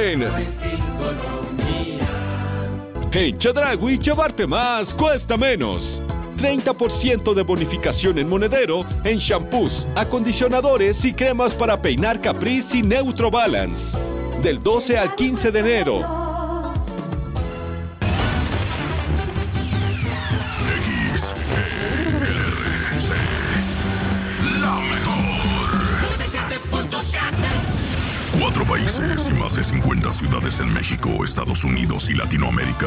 en Chedraui, llevarte más cuesta menos. 30% de bonificación en monedero en shampoos, acondicionadores y cremas para peinar Caprice y Neutro Balance. Del 12 al 15 de enero. La mejor. 4 países y más de 50 ciudades en México, Estados Unidos y Latinoamérica.